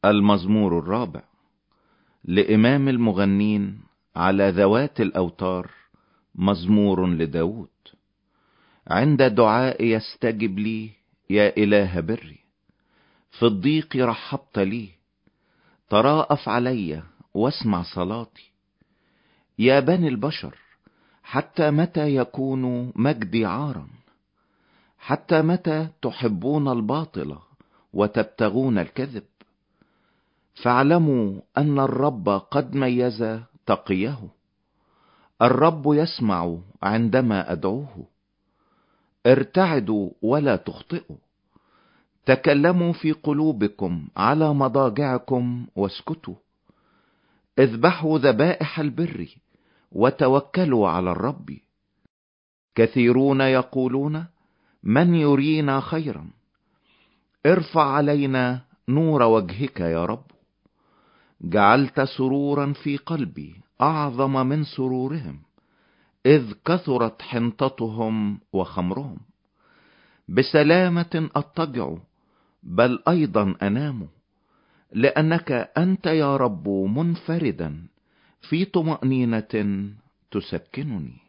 المزمور الرابع لإمام المغنين على ذوات الأوتار، مزمور لداود. عند دعائي يستجب لي يا إله بري، في الضيق رحبت لي، تراءف علي واسمع صلاتي. يا بني البشر، حتى متى يكون مجدي عارا؟ حتى متى تحبون الباطل وتبتغون الكذب؟ فاعلموا أن الرب قد ميز تقيه، الرب يسمع عندما أدعوه. ارتعدوا ولا تخطئوا، تكلموا في قلوبكم على مضاجعكم واسكتوا. اذبحوا ذبائح البر وتوكلوا على الرب. كثيرون يقولون من يرينا خيرا؟ ارفع علينا نور وجهك يا رب. جعلت سرورا في قلبي أعظم من سرورهم، إذ كثرت حنطتهم وخمرهم. بسلامة أضطجع بل أيضا أنام، لأنك أنت يا رب منفردا في طمأنينة تسكنني.